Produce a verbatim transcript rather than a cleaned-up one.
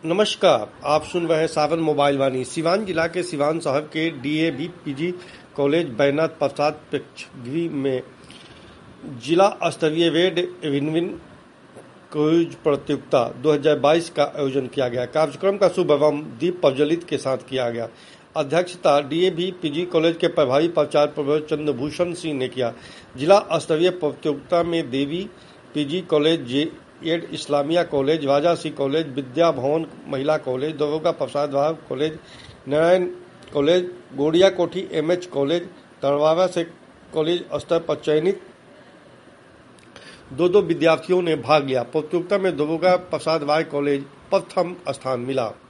नमस्कार, आप सुन रहे हैं सावन मोबाइल वाणी। सिवान जिला के सिवान शहर के DAV PG college Bainath Prasad प्रेक्षागृह में जिला स्तरीय वेड विन क्विज प्रतियोगिता दो हज़ार बाईस का आयोजन किया गया। कार्यक्रम का शुभ एवं दीप प्रज्वलित के साथ किया गया। अध्यक्षता डीएवी पीजी कॉलेज के प्रभारी प्राचार्य प्रोफेसर चंद्रभूषण सिंह ने किया। जिला स्तरीय प्रतियोगिता में देवी PG college, Z A Islamia college, वाजासी कॉलेज, विद्या भवन महिला कॉलेज, दरोगा प्रसाद भाव कॉलेज, नारायण कॉलेज, गोड़िया कोठी एमएच कॉलेज, तड़वावा से कॉलेज स्तर पर चयनित दो दो विद्यार्थियों ने भाग लिया। प्रतियोगिता में दरोगा प्रसाद भाई कॉलेज प्रथम स्थान मिला।